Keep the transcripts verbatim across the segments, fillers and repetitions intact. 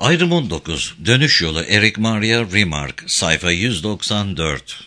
Ayrım on dokuz. Dönüş yolu Eric Maria Remarque. Sayfa yüz doksan dört.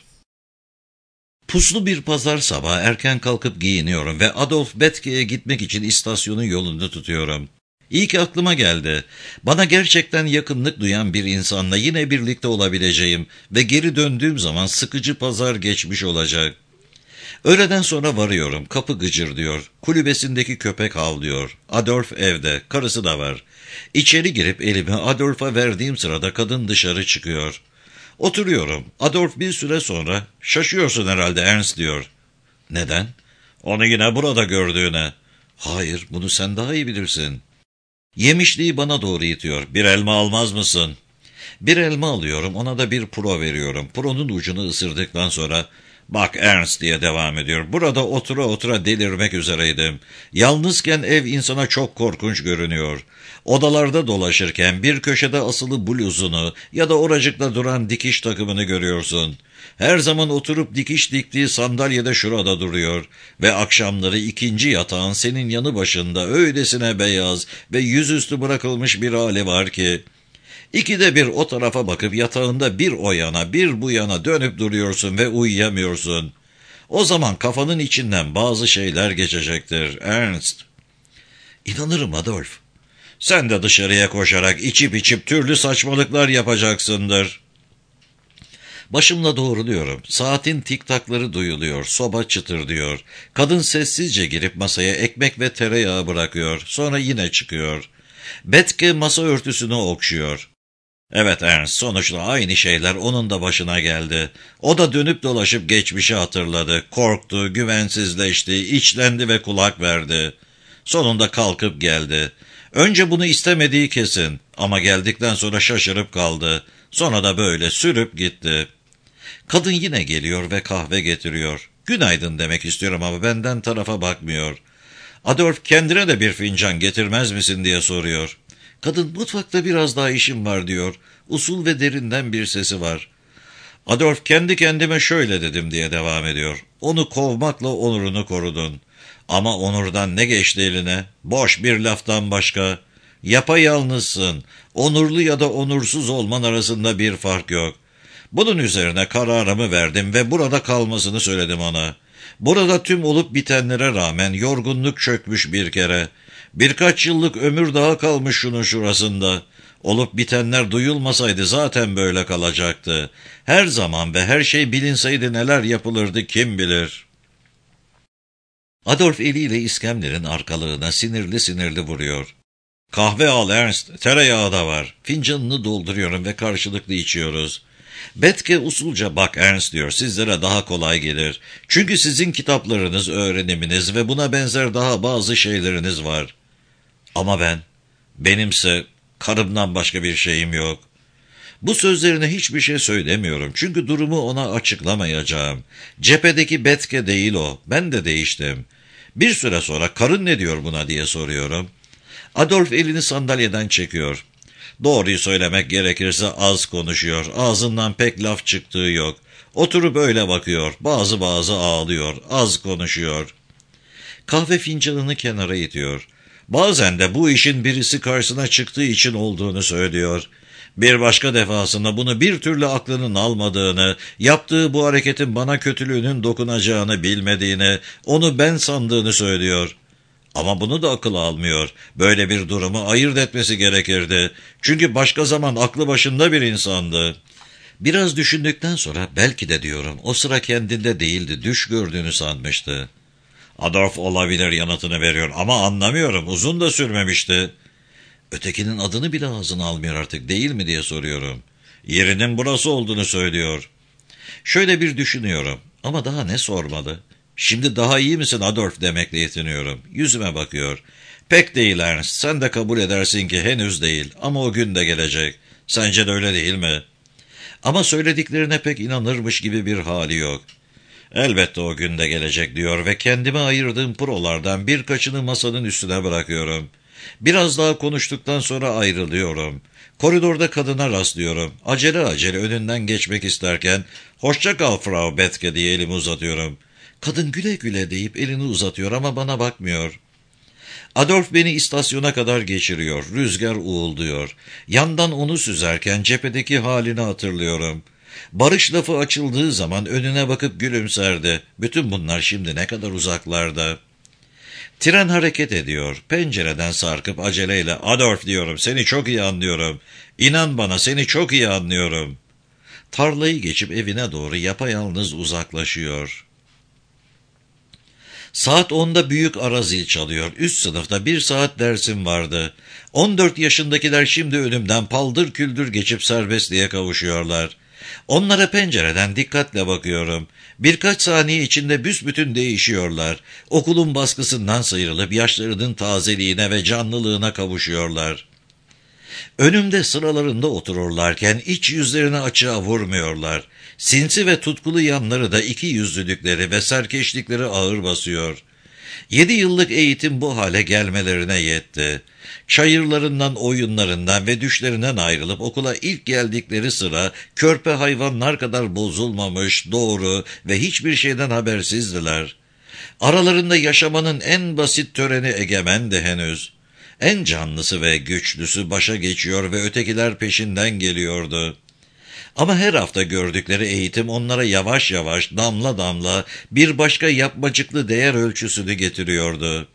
Puslu bir pazar sabahı erken kalkıp giyiniyorum ve Adolf Bethge'ye gitmek için istasyonun yolunu tutuyorum. İyi ki aklıma geldi. Bana gerçekten yakınlık duyan bir insanla yine birlikte olabileceğim ve geri döndüğüm zaman sıkıcı pazar geçmiş olacak. Öğleden sonra varıyorum. Kapı gıcırdıyor. Kulübesindeki köpek havlıyor. Adolf evde. Karısı da var. İçeri girip elimi Adolf'a verdiğim sırada kadın dışarı çıkıyor. Oturuyorum. Adolf bir süre sonra, "Şaşıyorsun herhalde Ernst," diyor. "Neden?" "Onu yine burada gördüğüne." "Hayır, bunu sen daha iyi bilirsin." Yemişliği bana doğru itiyor. "Bir elma almaz mısın?" Bir elma alıyorum, ona da bir puro veriyorum. Puronun ucunu ısırdıktan sonra, "Bak Ernst," diye devam ediyor. "Burada otura otura delirmek üzereydim. Yalnızken ev insana çok korkunç görünüyor. Odalarda dolaşırken bir köşede asılı bluzunu ya da oracıkta duran dikiş takımını görüyorsun. Her zaman oturup dikiş diktiği sandalyede şurada duruyor ve akşamları ikinci yatağın senin yanı başında öylesine beyaz ve yüzüstü bırakılmış bir hali var ki... İkide bir o tarafa bakıp yatağında bir o yana bir bu yana dönüp duruyorsun ve uyuyamıyorsun. O zaman kafanın içinden bazı şeyler geçecektir Ernst." "İnanırım Adolf." "Sen de dışarıya koşarak içip içip türlü saçmalıklar yapacaksındır." Başımla doğruluyorum. Saatin tiktakları duyuluyor. Soba çıtırdıyor. Kadın sessizce girip masaya ekmek ve tereyağı bırakıyor. Sonra yine çıkıyor. Bethge masa örtüsünü okşuyor. "Evet Ernst, sonuçta aynı şeyler onun da başına geldi. O da dönüp dolaşıp geçmişi hatırladı. Korktu, güvensizleşti, içlendi ve kulak verdi. Sonunda kalkıp geldi. Önce bunu istemediği kesin ama geldikten sonra şaşırıp kaldı. Sonra da böyle sürüp gitti." Kadın yine geliyor ve kahve getiriyor. "Günaydın" demek istiyorum ama benden tarafa bakmıyor. "Adolf, kendine de bir fincan getirmez misin?" diye soruyor. Kadın, "Mutfakta biraz daha işim var," diyor. Usul ve derinden bir sesi var. "Adolf, kendi kendime şöyle dedim," diye devam ediyor. "Onu kovmakla onurunu korudun. Ama onurdan ne geçti eline? Boş bir laftan başka. Yapayalnızsın. Onurlu ya da onursuz olman arasında bir fark yok. Bunun üzerine kararımı verdim ve burada kalmasını söyledim ona. Burada tüm olup bitenlere rağmen yorgunluk çökmüş bir kere. Birkaç yıllık ömür daha kalmış şunun şurasında. Olup bitenler duyulmasaydı zaten böyle kalacaktı. Her zaman ve her şey bilinseydi neler yapılırdı kim bilir." Adolf eliyle iskemlerin arkalığına sinirli sinirli vuruyor. "Kahve al Ernst, tereyağı da var." Fincanını dolduruyorum ve karşılıklı içiyoruz. Bethge usulca, "Bak Ernst," diyor, "sizlere daha kolay gelir. Çünkü sizin kitaplarınız, öğreniminiz ve buna benzer daha bazı şeyleriniz var. Ama ben, benimse karımdan başka bir şeyim yok." Bu sözlerine hiçbir şey söylemiyorum. Çünkü durumu ona açıklamayacağım. Cephedeki Bethge değil o. Ben de değiştim. Bir süre sonra, "Karın ne diyor buna?" diye soruyorum. Adolf elini sandalyeden çekiyor. Doğruyu söylemek gerekirse az konuşuyor. Ağzından pek laf çıktığı yok. Oturup öyle bakıyor. Bazı bazı ağlıyor. Az konuşuyor. Kahve fincanını kenara itiyor. Bazen de bu işin birisi karşısına çıktığı için olduğunu söylüyor. Bir başka defasında bunu bir türlü aklının almadığını, yaptığı bu hareketin bana kötülüğünün dokunacağını bilmediğini, onu ben sandığını söylüyor. Ama bunu da akıl almıyor. Böyle bir durumu ayırt etmesi gerekirdi. Çünkü başka zaman aklı başında bir insandı. Biraz düşündükten sonra, "Belki de," diyorum, "o sıra kendinde değildi, düş gördüğünü sanmıştı." "Adolf olabilir," yanıtını veriyor, "ama anlamıyorum, uzun da sürmemişti." "Ötekinin adını bile ağzına almıyor artık, değil mi?" diye soruyorum. "Yerinin burası olduğunu söylüyor." Şöyle bir düşünüyorum ama daha ne sormalı? "Şimdi daha iyi misin Adolf?" demekle yetiniyorum. Yüzüme bakıyor. "Pek değil Ernst, sen de kabul edersin ki henüz değil ama o gün de gelecek. Sence de öyle değil mi?" Ama söylediklerine pek inanırmış gibi bir hali yok. "Elbette o gün de gelecek," diyor ve kendime ayırdığım prolardan birkaçını masanın üstüne bırakıyorum. Biraz daha konuştuktan sonra ayrılıyorum. Koridorda kadına rastlıyorum. Acele acele önünden geçmek isterken, "Hoşça kal Frau Bethge," diye elimi uzatıyorum. Kadın güle güle deyip elini uzatıyor ama bana bakmıyor. Adolf beni istasyona kadar geçiriyor, rüzgar uğulduyor. Yandan onu süzerken cephedeki halini hatırlıyorum. Barış lafı açıldığı zaman önüne bakıp gülümserdi. Bütün bunlar şimdi ne kadar uzaklarda. Tren hareket ediyor. Pencereden sarkıp aceleyle "Adolf," diyorum, "seni çok iyi anlıyorum. İnan bana, seni çok iyi anlıyorum." Tarlayı geçip evine doğru yapayalnız uzaklaşıyor. Saat onda büyük ara zil çalıyor. Üst sınıfta bir saat dersim vardı. on dört yaşındakiler şimdi önümden paldır küldür geçip serbestliğe kavuşuyorlar. Onlara pencereden dikkatle bakıyorum. Birkaç saniye içinde büsbütün değişiyorlar. Okulun baskısından sıyrılıp yaşlarının tazeliğine ve canlılığına kavuşuyorlar. Önümde sıralarında otururlarken iç yüzlerini açığa vurmuyorlar. Sinsi ve tutkulu yanları da iki yüzlülükleri ve serkeşlikleri ağır basıyor. Yedi yıllık eğitim bu hale gelmelerine yetti. Çayırlarından, oyunlarından ve düşlerinden ayrılıp okula ilk geldikleri sıra körpe hayvanlar kadar bozulmamış, doğru ve hiçbir şeyden habersizdiler. Aralarında yaşamanın en basit töreni egemendi henüz. En canlısı ve güçlüsü başa geçiyor ve ötekiler peşinden geliyordu. Ama her hafta gördükleri eğitim onlara yavaş yavaş, damla damla bir başka yapmacıklı değer ölçüsünü getiriyordu.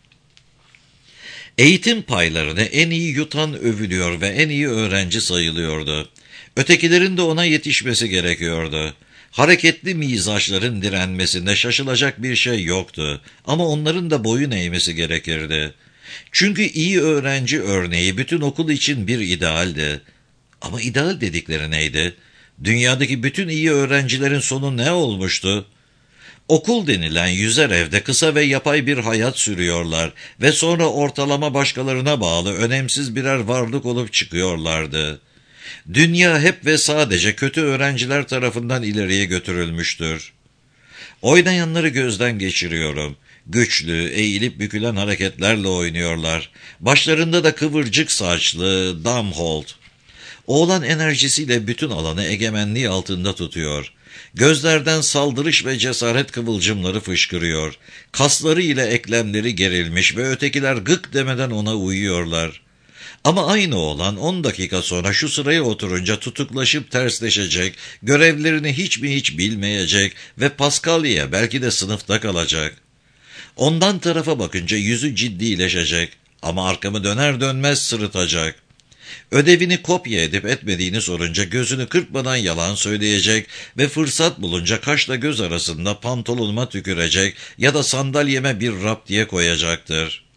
Eğitim paylarını en iyi yutan övülüyor ve en iyi öğrenci sayılıyordu. Ötekilerin de ona yetişmesi gerekiyordu. Hareketli mizaçların direnmesinde şaşılacak bir şey yoktu ama onların da boyun eğmesi gerekirdi. Çünkü iyi öğrenci örneği bütün okul için bir idealdi. Ama ideal dedikleri neydi? Dünyadaki bütün iyi öğrencilerin sonu ne olmuştu? Okul denilen yüzer evde kısa ve yapay bir hayat sürüyorlar ve sonra ortalama başkalarına bağlı önemsiz birer varlık olup çıkıyorlardı. Dünya hep ve sadece kötü öğrenciler tarafından ileriye götürülmüştür. Oynayanları gözden geçiriyorum. Güçlü, eğilip bükülen hareketlerle oynuyorlar. Başlarında da kıvırcık saçlı Damholt. Oğlan enerjisiyle bütün alanı egemenliği altında tutuyor. Gözlerden saldırış ve cesaret kıvılcımları fışkırıyor. Kasları ile eklemleri gerilmiş ve ötekiler gık demeden ona uyuyorlar. Ama aynı oğlan on dakika sonra şu sıraya oturunca tutuklaşıp tersleşecek, görevlerini hiç mi hiç bilmeyecek ve Paskalya'ya belki de sınıfta kalacak. Ondan tarafa bakınca yüzü ciddileşecek ama arkamı döner dönmez sırıtacak. Ödevini kopya edip etmediğini sorunca gözünü kırpmadan yalan söyleyecek ve fırsat bulunca kaşla göz arasında pantolonuma tükürecek ya da sandalyeme bir raptiye koyacaktır.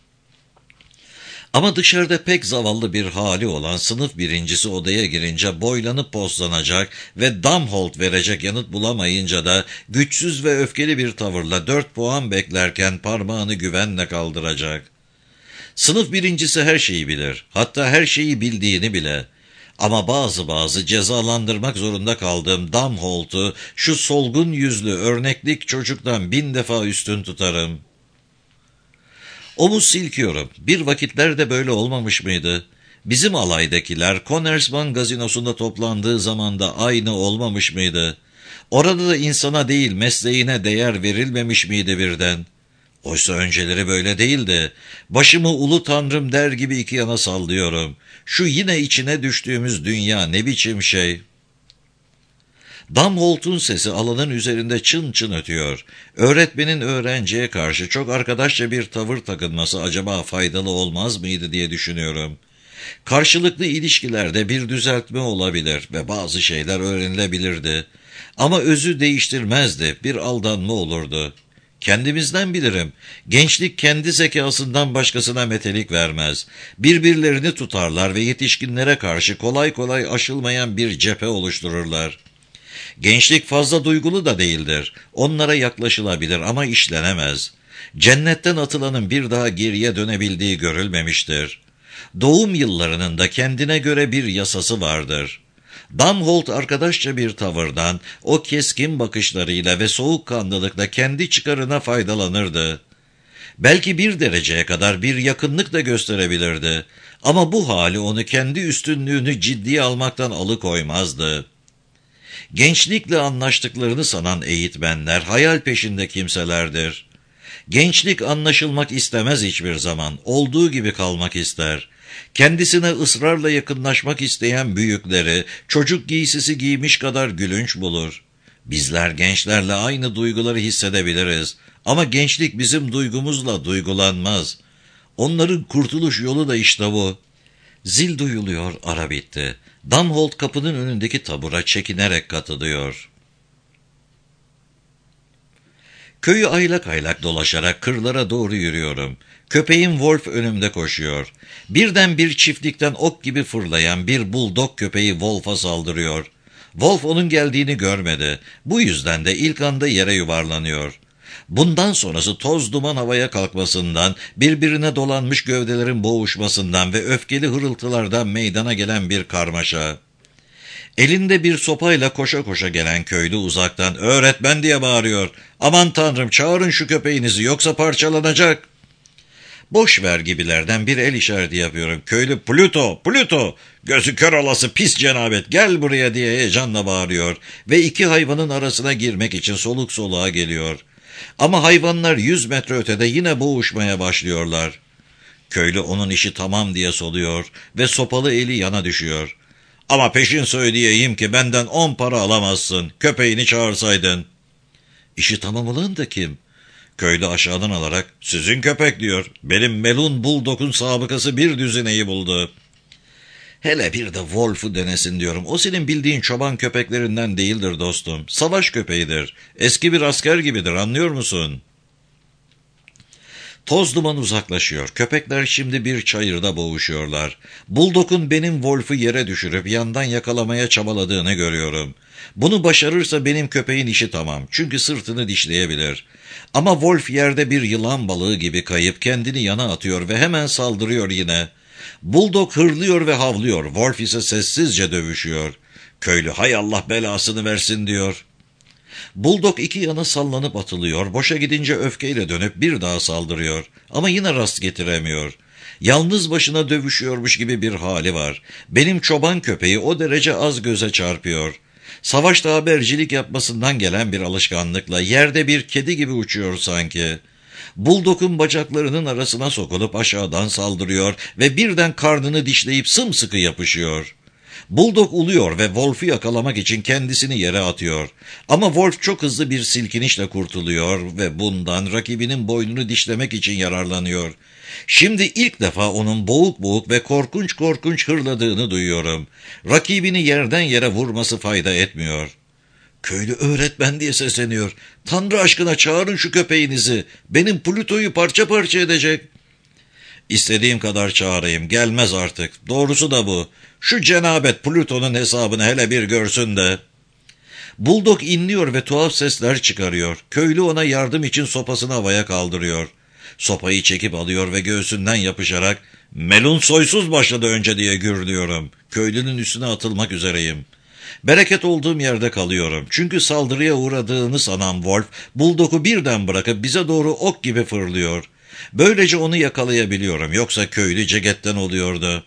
Ama dışarıda pek zavallı bir hali olan sınıf birincisi odaya girince boylanıp poslanacak ve Damholt verecek yanıt bulamayınca da güçsüz ve öfkeli bir tavırla dört puan beklerken parmağını güvenle kaldıracak. Sınıf birincisi her şeyi bilir, hatta her şeyi bildiğini bile. Ama bazı bazı cezalandırmak zorunda kaldığım Damholt'u şu solgun yüzlü örneklik çocuktan bin defa üstün tutarım. Omuz silkiyorum. Bir vakitler de böyle olmamış mıydı? Bizim alaydakiler Connersman gazinosunda toplandığı zaman da aynı olmamış mıydı? Orada da insana değil mesleğine değer verilmemiş miydi birden? Oysa önceleri böyle değildi. Başımı ulu tanrım der gibi iki yana sallıyorum. Şu yine içine düştüğümüz dünya ne biçim şey? Damholt'un sesi alanın üzerinde çın çın ötüyor. Öğretmenin öğrenciye karşı çok arkadaşça bir tavır takınması acaba faydalı olmaz mıydı diye düşünüyorum. Karşılıklı ilişkilerde bir düzeltme olabilir ve bazı şeyler öğrenilebilirdi. Ama özü değiştirmezdi, bir aldanma olurdu. Kendimizden bilirim. Gençlik kendi zekasından başkasına metelik vermez. Birbirlerini tutarlar ve yetişkinlere karşı kolay kolay aşılmayan bir cephe oluştururlar. Gençlik fazla duygulu da değildir. Onlara yaklaşılabilir ama işlenemez. Cennetten atılanın bir daha geriye dönebildiği görülmemiştir. Doğum yıllarının da kendine göre bir yasası vardır. Damholt arkadaşça bir tavırdan, o keskin bakışlarıyla ve soğukkanlılıkla kendi çıkarına faydalanırdı. Belki bir dereceye kadar bir yakınlık da gösterebilirdi. Ama bu hali onu kendi üstünlüğünü ciddiye almaktan alıkoymazdı. Gençlikle anlaştıklarını sanan eğitmenler hayal peşinde kimselerdir. Gençlik anlaşılmak istemez hiçbir zaman, olduğu gibi kalmak ister. Kendisine ısrarla yakınlaşmak isteyen büyükleri, çocuk giysisi giymiş kadar gülünç bulur. Bizler gençlerle aynı duyguları hissedebiliriz ama gençlik bizim duygumuzla duygulanmaz. Onların kurtuluş yolu da işte bu. Zil duyuluyor, ara bitti. Damholt kapının önündeki tabura çekinerek katılıyor. Köyü aylak aylak dolaşarak kırlara doğru yürüyorum. Köpeğim Wolf önümde koşuyor. Birden bir çiftlikten ok gibi fırlayan bir buldog köpeği Wolf'a saldırıyor. Wolf onun geldiğini görmedi. Bu yüzden de ilk anda yere yuvarlanıyor. Bundan sonrası toz duman havaya kalkmasından, birbirine dolanmış gövdelerin boğuşmasından ve öfkeli hırıltılardan meydana gelen bir karmaşa. Elinde bir sopayla koşa koşa gelen köylü uzaktan "Öğretmen!" diye bağırıyor. "Aman tanrım, çağırın şu köpeğinizi yoksa parçalanacak." Boş ver gibilerden bir el işareti yapıyorum. Köylü "Pluto, Pluto, gözü kör olası pis cenabet, gel buraya!" diye heyecanla bağırıyor ve iki hayvanın arasına girmek için soluk soluğa geliyor. Ama hayvanlar yüz metre ötede yine boğuşmaya başlıyorlar. Köylü onun işi tamam diye soluyor ve sopalı eli yana düşüyor. "Ama peşin söyleyeyim ki benden on para alamazsın, köpeğini çağırsaydın." "İşi tamam olan da kim?" Köylü aşağıdan alarak "Sizin köpek," diyor. "Benim melun buldog'un sabıkası bir düzineyi buldu." "Hele bir de Wolf'u denesin," diyorum. "O senin bildiğin çoban köpeklerinden değildir dostum. Savaş köpeğidir. Eski bir asker gibidir, anlıyor musun?" Toz duman uzaklaşıyor. Köpekler şimdi bir çayırda boğuşuyorlar. Buldog'un benim Wolf'u yere düşürüp yandan yakalamaya çabaladığını görüyorum. Bunu başarırsa benim köpeğin işi tamam. Çünkü sırtını dişleyebilir. Ama Wolf yerde bir yılan balığı gibi kayıp kendini yana atıyor ve hemen saldırıyor yine. Buldog hırlıyor ve havlıyor. Wolf ise sessizce dövüşüyor. Köylü "Hay Allah belasını versin," diyor. Buldog iki yana sallanıp atılıyor. Boşa gidince öfkeyle dönüp bir daha saldırıyor. Ama yine rast getiremiyor. Yalnız başına dövüşüyormuş gibi bir hali var. Benim çoban köpeği o derece az göze çarpıyor. Savaşta habercilik yapmasından gelen bir alışkanlıkla yerde bir kedi gibi uçuyor sanki. Buldog'un bacaklarının arasına sokulup aşağıdan saldırıyor ve birden karnını dişleyip sımsıkı yapışıyor. Buldog uluyor ve Wolf'u yakalamak için kendisini yere atıyor. Ama Wolf çok hızlı bir silkinişle kurtuluyor ve bundan rakibinin boynunu dişlemek için yararlanıyor. Şimdi ilk defa onun boğuk boğuk ve korkunç korkunç hırladığını duyuyorum. Rakibini yerden yere vurması fayda etmiyor. Köylü "Öğretmen!" diye sesleniyor. "Tanrı aşkına çağırın şu köpeğinizi. Benim Pluto'yu parça parça edecek." "İstediğim kadar çağırayım, gelmez artık. Doğrusu da bu. Şu cenabet Pluto'nun hesabını hele bir görsün de." Buldog inliyor ve tuhaf sesler çıkarıyor. Köylü ona yardım için sopasını havaya kaldırıyor. Sopayı çekip alıyor ve göğsünden yapışarak "Melun soysuz başladı önce," diye gürlüyorum. Köylünün üstüne atılmak üzereyim. Bereket olduğum yerde kalıyorum. Çünkü saldırıya uğradığını sanan Wolf, Buldog'u birden bırakıp bize doğru ok gibi fırlıyor. Böylece onu yakalayabiliyorum. Yoksa köylü cegetten oluyordu.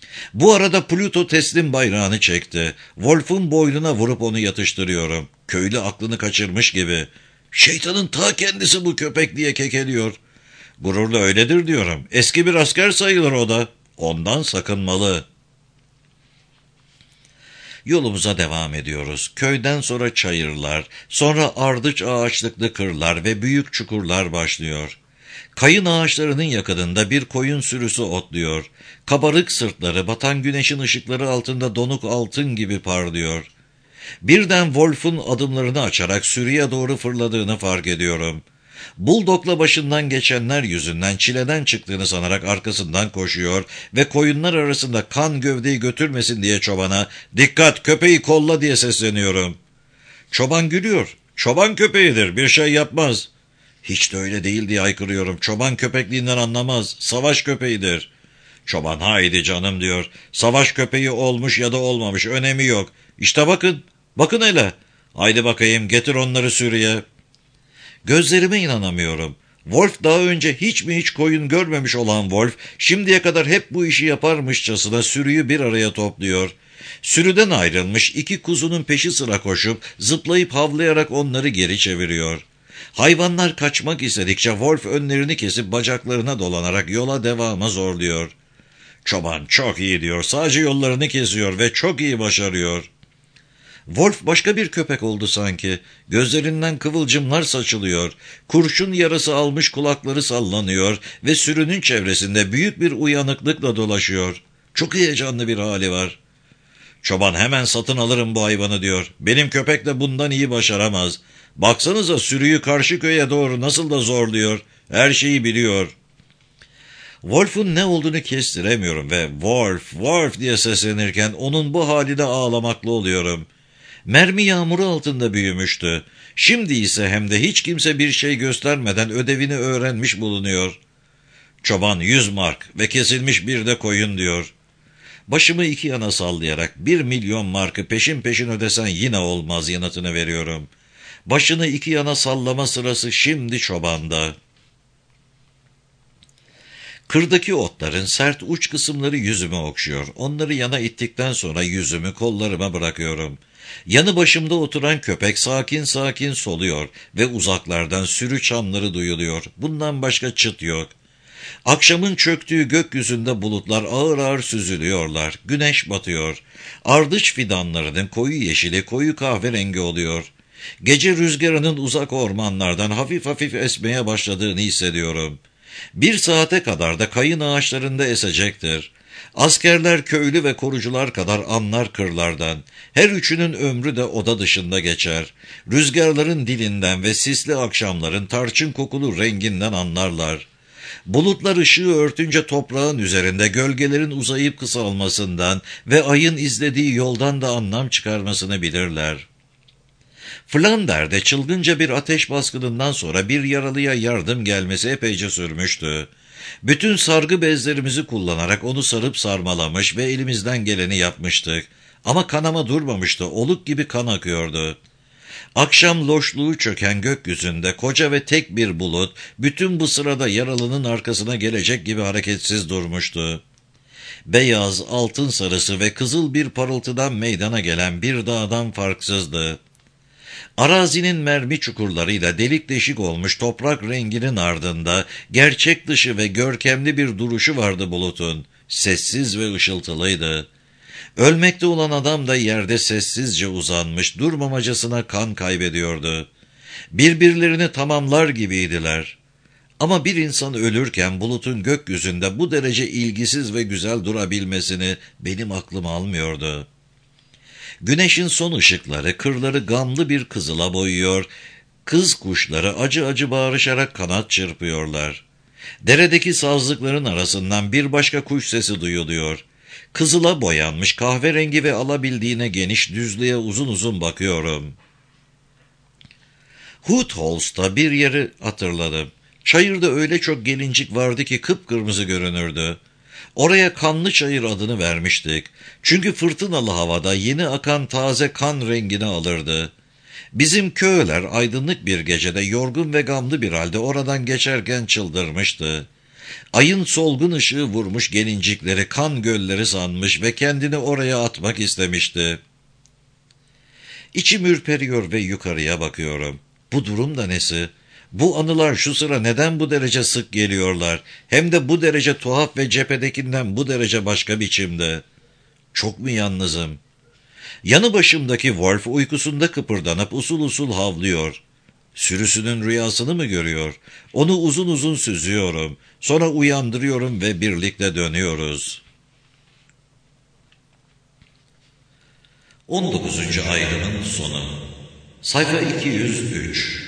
Bu arada Pluto teslim bayrağını çekti. Wolf'un boynuna vurup onu yatıştırıyorum. Köylü aklını kaçırmış gibi. "Şeytanın ta kendisi bu köpek," diye kekeliyor. Gururla "Öyledir," diyorum. "Eski bir asker sayılır o da. Ondan sakınmalı." Yolumuza devam ediyoruz. Köyden sonra çayırlar, sonra ardıç ağaçlıklı kırlar ve büyük çukurlar başlıyor. Kayın ağaçlarının yakınında bir koyun sürüsü otluyor. Kabarık sırtları batan güneşin ışıkları altında donuk altın gibi parlıyor. Birden Wolf'un adımlarını açarak sürüye doğru fırladığını fark ediyorum. Buldog'la başından geçenler yüzünden çileden çıktığını sanarak arkasından koşuyor ve koyunlar arasında kan gövdeyi götürmesin diye çobana "Dikkat, köpeği kolla," diye sesleniyorum. Çoban gülüyor. "Çoban köpeğidir, bir şey yapmaz." "Hiç de öyle değil," diye haykırıyorum. "Çoban köpekliğinden anlamaz, savaş köpeğidir." Çoban "Haydi canım," diyor. "Savaş köpeği olmuş ya da olmamış, önemi yok. İşte bakın, bakın hele. Haydi bakayım, getir onları sürüye." Gözlerime inanamıyorum. Wolf daha önce hiç mi hiç koyun görmemiş olan Wolf, şimdiye kadar hep bu işi yaparmışçasına sürüyü bir araya topluyor. Sürüden ayrılmış iki kuzunun peşi sıra koşup, zıplayıp havlayarak onları geri çeviriyor. Hayvanlar kaçmak istedikçe Wolf önlerini kesip bacaklarına dolanarak yola devama zorluyor. Çoban çok iyi diyor, sadece yollarını kesiyor ve çok iyi başarıyor. Wolf başka bir köpek oldu sanki. Gözlerinden kıvılcımlar saçılıyor. Kurşun yarası almış kulakları sallanıyor ve sürünün çevresinde büyük bir uyanıklıkla dolaşıyor. Çok heyecanlı bir hali var. Çoban hemen satın alırım bu hayvanı diyor. Benim köpek de bundan iyi başaramaz. Baksanıza sürüyü karşı köye doğru nasıl da zorluyor. Her şeyi biliyor. Wolf'un ne olduğunu kestiremiyorum ve Wolf, Wolf diye seslenirken onun bu haline ağlamaklı oluyorum. Mermi yağmuru altında büyümüştü. Şimdi ise hem de hiç kimse bir şey göstermeden ödevini öğrenmiş bulunuyor. Çoban yüz mark ve kesilmiş bir de koyun diyor. Başımı iki yana sallayarak bir milyon markı peşin peşin ödesen yine olmaz yanıtını veriyorum. Başını iki yana sallama sırası şimdi çobanda. Kırdaki otların sert uç kısımları yüzümü okşuyor. Onları yana ittikten sonra yüzümü kollarıma bırakıyorum. Yanı başımda oturan köpek sakin sakin soluyor ve uzaklardan sürü çamları duyuluyor. Bundan başka çıt yok. Akşamın çöktüğü gökyüzünde bulutlar ağır ağır süzülüyorlar. Güneş batıyor. Ardıç fidanlarının koyu yeşili koyu kahverengi oluyor. Gece rüzgarının uzak ormanlardan hafif hafif esmeye başladığını hissediyorum. Bir saate kadar da kayın ağaçlarında esecektir. Askerler köylü ve korucular kadar anlar kırlardan. Her üçünün ömrü de oda dışında geçer. Rüzgarların dilinden ve sisli akşamların tarçın kokulu renginden anlarlar. Bulutlar ışığı örtünce toprağın üzerinde gölgelerin uzayıp kısalmasından ve ayın izlediği yoldan da anlam çıkarmasını bilirler. Flander'de çılgınca bir ateş baskınından sonra bir yaralıya yardım gelmesi epeyce sürmüştü. Bütün sargı bezlerimizi kullanarak onu sarıp sarmalamış ve elimizden geleni yapmıştık. Ama kanama durmamıştı, oluk gibi kan akıyordu. Akşam loşluğu çöken gökyüzünde koca ve tek bir bulut, bütün bu sırada yaralının arkasına gelecek gibi hareketsiz durmuştu. Beyaz, altın sarısı ve kızıl bir parıltıdan meydana gelen bir dağdan farksızdı. Arazinin mermi çukurlarıyla delik deşik olmuş toprak renginin ardında gerçek dışı ve görkemli bir duruşu vardı bulutun. Sessiz ve ışıltılıydı. Ölmekte olan adam da yerde sessizce uzanmış, durmamacasına kan kaybediyordu. Birbirlerini tamamlar gibiydiler. Ama bir insan ölürken bulutun gökyüzünde bu derece ilgisiz ve güzel durabilmesini benim aklım almıyordu. Güneşin son ışıkları kırları gamlı bir kızıla boyuyor, kız kuşları acı acı bağırışarak kanat çırpıyorlar. Deredeki sazlıkların arasından bir başka kuş sesi duyuluyor. Kızıla boyanmış kahverengi ve alabildiğine geniş düzlüğe uzun uzun bakıyorum. Hootholz'ta bir yeri hatırladım. Çayırda öyle çok gelincik vardı ki kıpkırmızı görünürdü. Oraya kanlı çayır adını vermiştik. Çünkü fırtınalı havada yeni akan taze kan rengini alırdı. Bizim köyler aydınlık bir gecede yorgun ve gamlı bir halde oradan geçerken çıldırmıştı. Ayın solgun ışığı vurmuş gelincikleri kan gölleri sanmış ve kendini oraya atmak istemişti. İçim ürperiyor ve yukarıya bakıyorum. Bu durum da nesi? Bu anılar şu sıra neden bu derece sık geliyorlar? Hem de bu derece tuhaf ve cephedekinden bu derece başka biçimde. Çok mu yalnızım? Yanı başımdaki Wolf uykusunda kıpırdanıp usul usul havlıyor. Sürüsünün rüyasını mı görüyor? Onu uzun uzun süzüyorum. Sonra uyandırıyorum ve birlikte dönüyoruz. on dokuzuncu ayrımın sonu. Sayfa iki yüz üç.